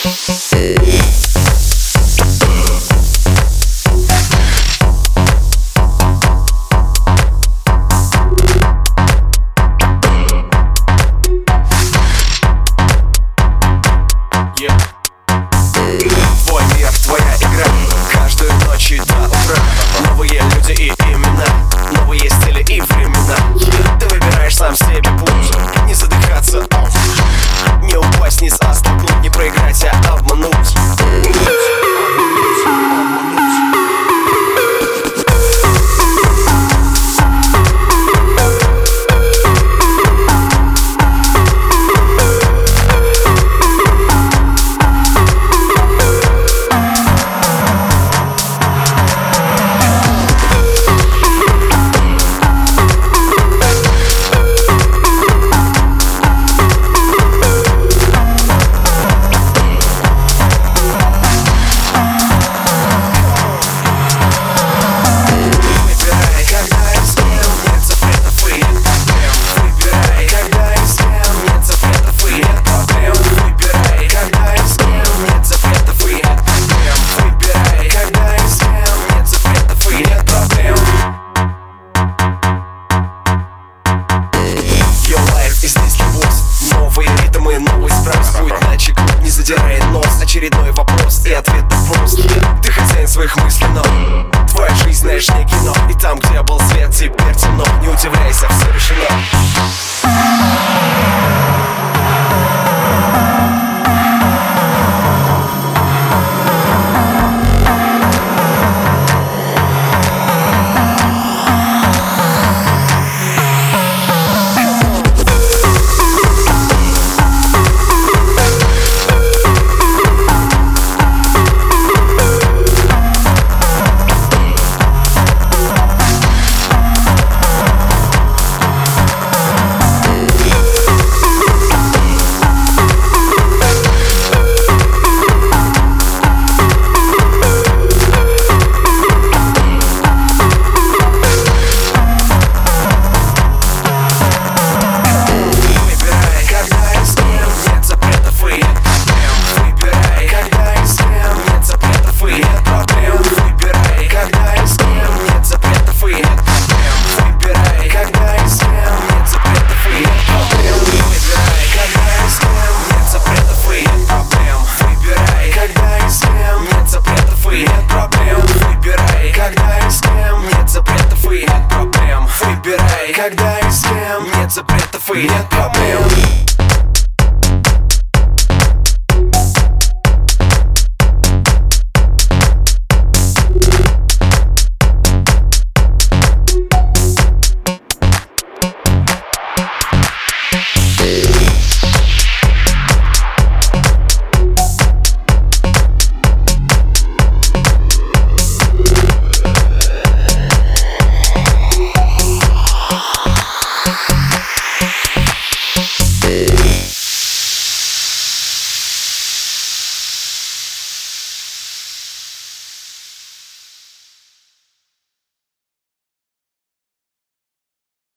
Твой мир, твоя игра, каждую ночь и до утра. Новые люди и имена, новые стили и времена. Ты выбираешь сам себе путь, не задыхаться, не упасть, не застолкнуть, не проиграть, а обмануть. Новые ритмы, новый спрос. Будет начекнуть, не задирай нос. Очередной вопрос и ответ прост. Ты хозяин своих мыслей, но твоя жизнь, знаешь, не кино. И там, где был свет, теперь темно. Не удивляйся, все решено. Когда и с кем нет запретов и нет проблем.